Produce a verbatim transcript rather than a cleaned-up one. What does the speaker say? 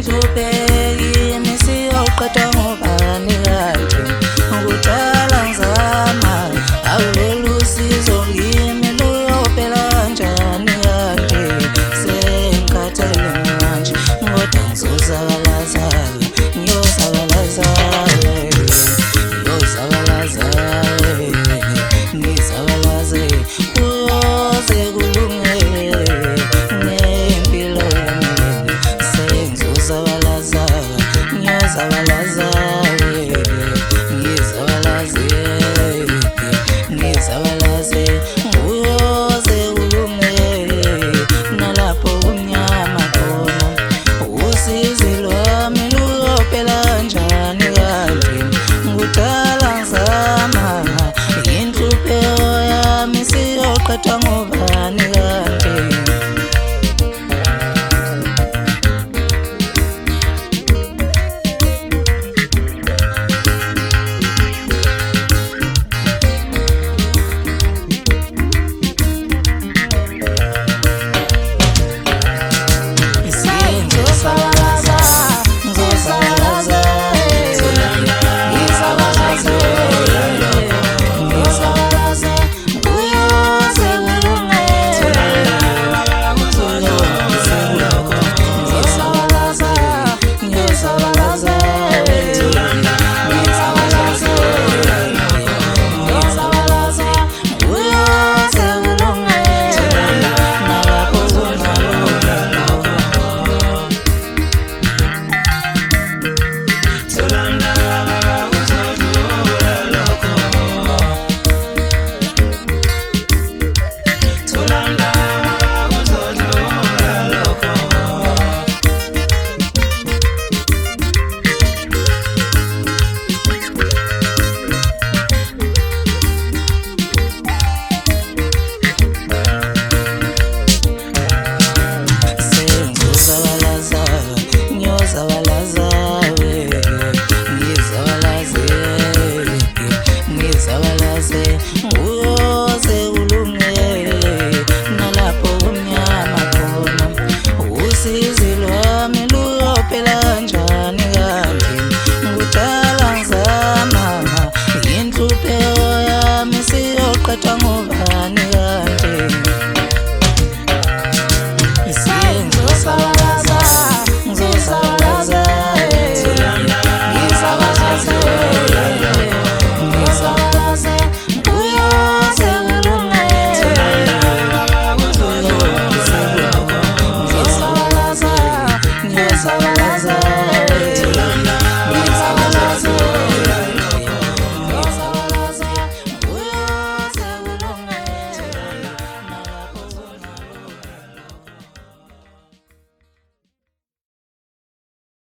Ngihlupheki misiyoqeda ngobani kanje ngudala ngizama awulolu sizo kimi luyophela kanjani kanje sengikhathele manje kodwa ngizozakalaza ngiyozakalaza ngiyozakalaza ngizakalaze kuyoze kulungele ngempilo yami sengizozakalaza ngiyozakalaza ngizakalaze ngizakalaze kuyoze kulungele nalapho kumnyama khona usizi lwami luyophela kanjani kanje ngudala ngizama inhlupheko yami siyoqedwa ngobani kanje ngiyozakalaza